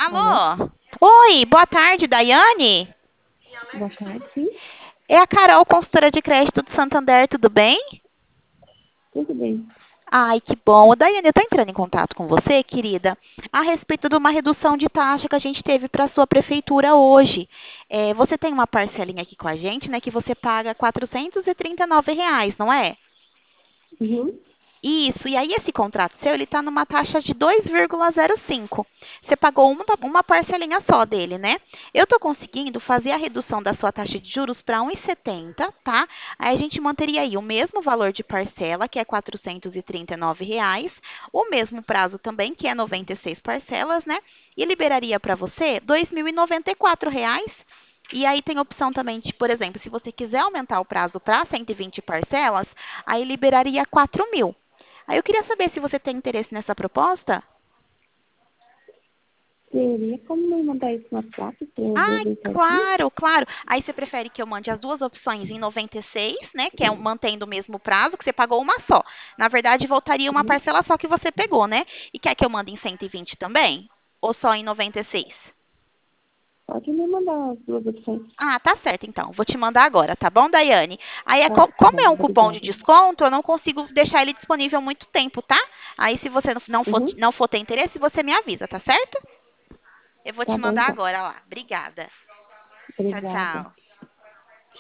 Alô? Alô? Oi, boa tarde, Daiane. Boa tarde, sim. É a Carol, consultora de crédito do Santander, tudo bem? Tudo bem. Ai, que bom. Ô, Daiane, eu estou entrando em contato com você, querida, a respeito de uma redução de taxa que a gente teve para a sua prefeitura hoje. Você tem uma parcelinha aqui com a gente, né, que você paga R$ 439, não é? Uhum. Isso, e aí esse contrato seu, ele está numa taxa de 2,05. Você pagou uma parcelinha só dele, né? Eu estou conseguindo fazer a redução da sua taxa de juros para 1,70, tá? Aí a gente manteria aí o mesmo valor de parcela, que é R$ 439, o mesmo prazo também, que é 96 parcelas, né? E liberaria para você R$ 2.094. E aí tem opção também de, por exemplo, se você quiser aumentar o prazo para 120 parcelas, aí liberaria 4.000. Aí eu queria saber se você tem interesse nessa proposta. Teria como me mandar isso no WhatsApp para eu ver Ai, bem certinho? claro, claro. Aí você prefere que eu mande as duas opções em 96, né? Que é mantendo o mesmo prazo, que você pagou uma só. Na verdade, voltaria uma Uhum. parcela só que você pegou, né? E quer que eu mande em 120 também? Ou só em 96? Pode me mandar as duas opções. Ah, tá certo, então. Vou te mandar agora, tá bom, Daiane? Aí, Tá como bom, é um cupom de obrigada. desconto, eu não consigo deixar ele disponível muito tempo, tá? Aí, se você Uhum. não for ter interesse, você me avisa, tá certo? Eu vou te Tá bom, mandar então. agora lá. Obrigada. Tchau, Obrigada. tchau.